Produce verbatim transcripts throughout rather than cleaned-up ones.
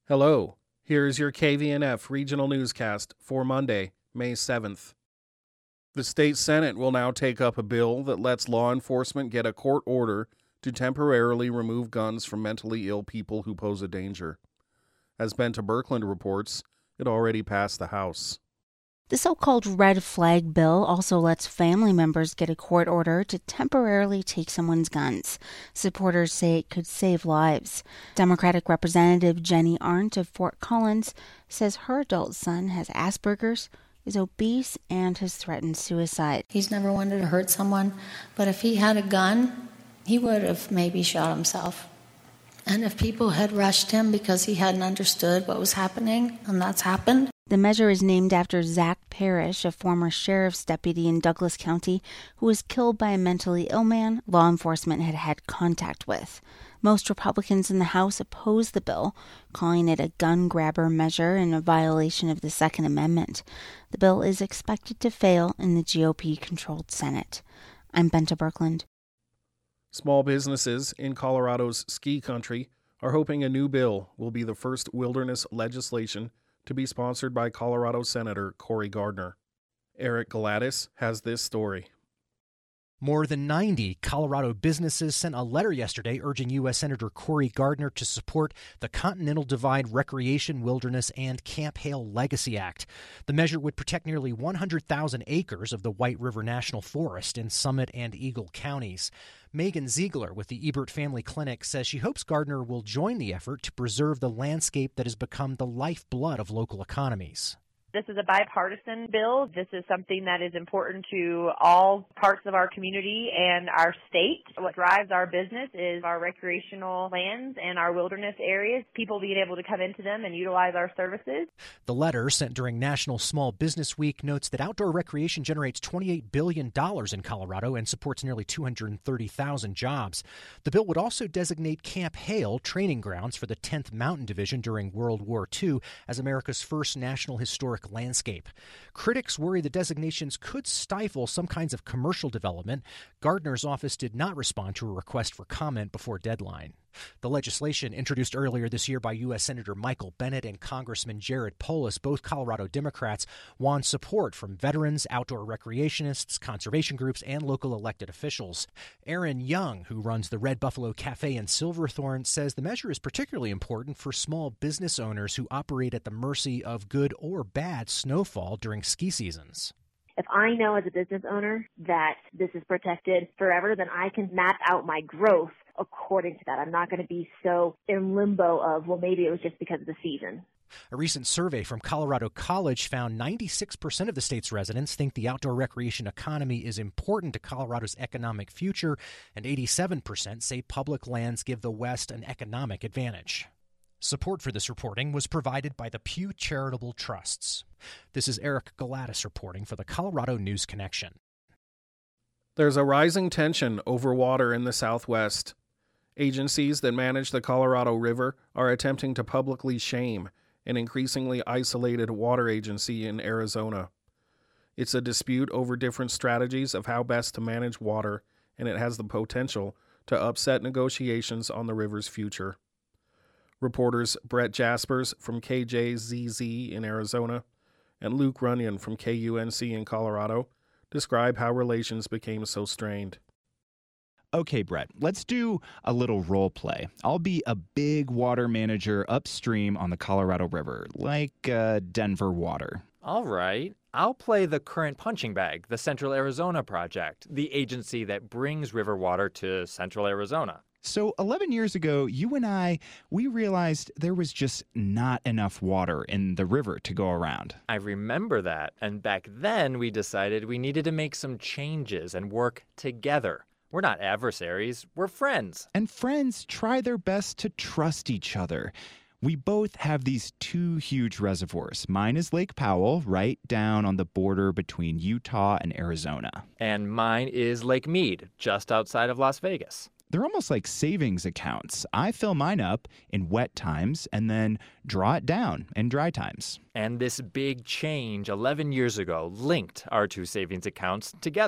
Hello, here is your K V N F regional newscast for Monday, May seventh. The state Senate will now take up a bill that lets law enforcement get a court order to temporarily remove guns from mentally ill people who pose a danger. As Benta Birkeland reports, it already passed the House. The so-called red flag bill also lets family members get a court order to temporarily take someone's guns. Supporters say it could save lives. Democratic Representative Jenny Arndt of Fort Collins says her adult son has Asperger's, is obese, and has threatened suicide. He's never wanted to hurt someone, but if he had a gun, he would have maybe shot himself. And if people had rushed him because he hadn't understood what was happening, and that's happened. The measure is named after Zach Parrish, a former sheriff's deputy in Douglas County, who was killed by a mentally ill man law enforcement had had contact with. Most Republicans in the House oppose the bill, calling it a gun grabber measure and a violation of the Second Amendment. The bill is expected to fail in the G O P-controlled Senate. I'm Benta Birkeland. Small businesses in Colorado's ski country are hoping a new bill will be the first wilderness legislation to be sponsored by Colorado Senator Cory Gardner. Eric Galatis has this story. More than ninety Colorado businesses sent a letter yesterday urging U S. Senator Cory Gardner to support the Continental Divide Recreation, Wilderness, and Camp Hale Legacy Act. The measure would protect nearly one hundred thousand acres of the White River National Forest in Summit and Eagle counties. Megan Ziegler with the Ebert Family Clinic says she hopes Gardner will join the effort to preserve the landscape that has become the lifeblood of local economies. This is a bipartisan bill. This is something that is important to all parts of our community and our state. What drives our business is our recreational lands and our wilderness areas, people being able to come into them and utilize our services. The letter, sent during National Small Business Week, notes that outdoor recreation generates twenty-eight billion dollars in Colorado and supports nearly two hundred thirty thousand jobs. The bill would also designate Camp Hale training grounds for the tenth Mountain Division during World War Two as America's first national historic landscape. Critics worry the designations could stifle some kinds of commercial development. Gardner's office did not respond to a request for comment before deadline. The legislation, introduced earlier this year by U S. Senator Michael Bennet and Congressman Jared Polis, both Colorado Democrats, won support from veterans, outdoor recreationists, conservation groups, and local elected officials. Aaron Young, who runs the Red Buffalo Cafe in Silverthorne, says the measure is particularly important for small business owners who operate at the mercy of good or bad snowfall during ski seasons. If I know as a business owner that this is protected forever, then I can map out my growth according to that. I'm not going to be so in limbo of, well, maybe it was just because of the season. A recent survey from Colorado College found ninety-six percent of the state's residents think the outdoor recreation economy is important to Colorado's economic future, and eighty-seven percent say public lands give the West an economic advantage. Support for this reporting was provided by the Pew Charitable Trusts. This is Eric Galatis reporting for the Colorado News Connection. There's a rising tension over water in the Southwest. Agencies that manage the Colorado River are attempting to publicly shame an increasingly isolated water agency in Arizona. It's a dispute over different strategies of how best to manage water, and it has the potential to upset negotiations on the river's future. Reporters Brett Jaspers from K J Z Z in Arizona and Luke Runyon from K U N C in Colorado describe how relations became so strained. Okay, Brett, let's do a little role play. I'll be a big water manager upstream on the Colorado River, like uh, Denver Water. All right. I'll play the current punching bag, the Central Arizona Project, the agency that brings river water to Central Arizona. So eleven years ago, you and I, we realized there was just not enough water in the river to go around. I remember that. And back then, we decided we needed to make some changes and work together. We're not adversaries. We're friends. And friends try their best to trust each other. We both have these two huge reservoirs. Mine is Lake Powell, right down on the border between Utah and Arizona. And mine is Lake Mead, just outside of Las Vegas. They're almost like savings accounts. I fill mine up in wet times and then draw it down in dry times. And this big change eleven years ago linked our two savings accounts together.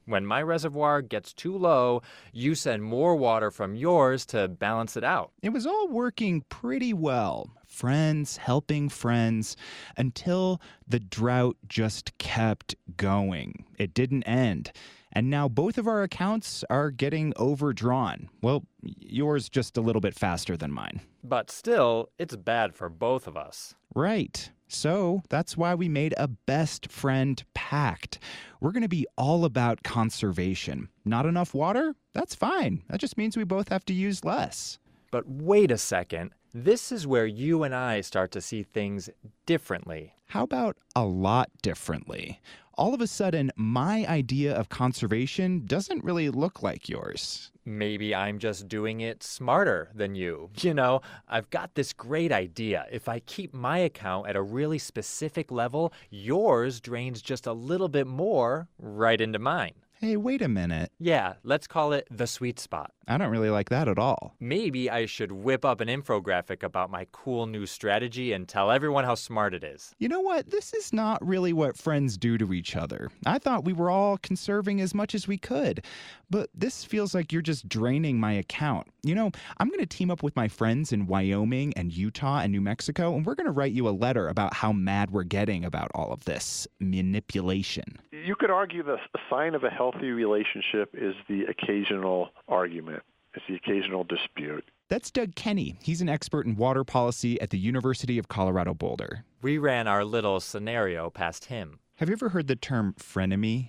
When my reservoir gets too low, you send more water from yours to balance it out. It was all working pretty well. Friends helping friends until the drought just kept going. It didn't end. And now both of our accounts are getting overdrawn. Well, yours just a little bit faster than mine. But still, it's bad for both of us. Right. So that's why we made a best friend pact. We're going to be all about conservation. Not enough water? That's fine. That just means we both have to use less. But wait a second. This is where you and I start to see things differently. How about a lot differently? All of a sudden, my idea of conservation doesn't really look like yours. Maybe I'm just doing it smarter than you. You know, I've got this great idea. If I keep my account at a really specific level, yours drains just a little bit more right into mine. Hey, wait a minute. Yeah, let's call it the sweet spot. I don't really like that at all. Maybe I should whip up an infographic about my cool new strategy and tell everyone how smart it is. You know what? This is not really what friends do to each other. I thought we were all conserving as much as we could, but this feels like you're just draining my account. You know, I'm going to team up with my friends in Wyoming and Utah and New Mexico, and we're going to write you a letter about how mad we're getting about all of this manipulation. You could argue the sign of a healthy relationship is the occasional argument. It's the occasional dispute. That's Doug Kenny. He's an expert in water policy at the University of Colorado Boulder. We ran our little scenario past him. Have you ever heard the term frenemy?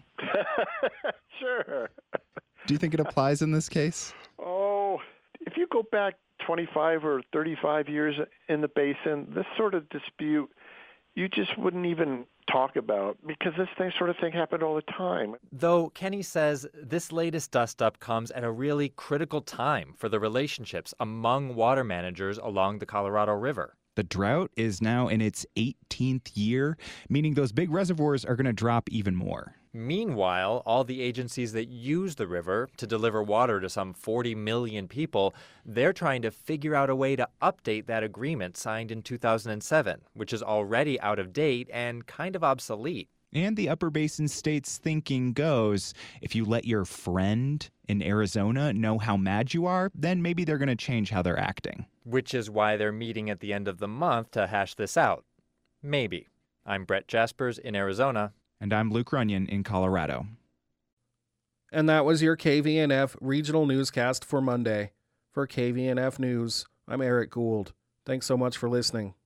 Sure. Do you think it applies in this case? Oh, if you go back twenty-five or thirty-five years in the basin, this sort of dispute you just wouldn't even talk about because this thing, sort of thing happened all the time. Though Kenny says this latest dust-up comes at a really critical time for the relationships among water managers along the Colorado River. The drought is now in its eighteenth year, meaning those big reservoirs are going to drop even more. Meanwhile, all the agencies that use the river to deliver water to some forty million people, they're trying to figure out a way to update that agreement signed in two thousand seven, which is already out of date and kind of obsolete. And the Upper Basin state's thinking goes, if you let your friend in Arizona know how mad you are, then maybe they're going to change how they're acting. Which is why they're meeting at the end of the month to hash this out. Maybe. I'm Brett Jaspers in Arizona. And I'm Luke Runyon in Colorado. And that was your K V N F regional newscast for Monday. For K V N F News, I'm Eric Gould. Thanks so much for listening.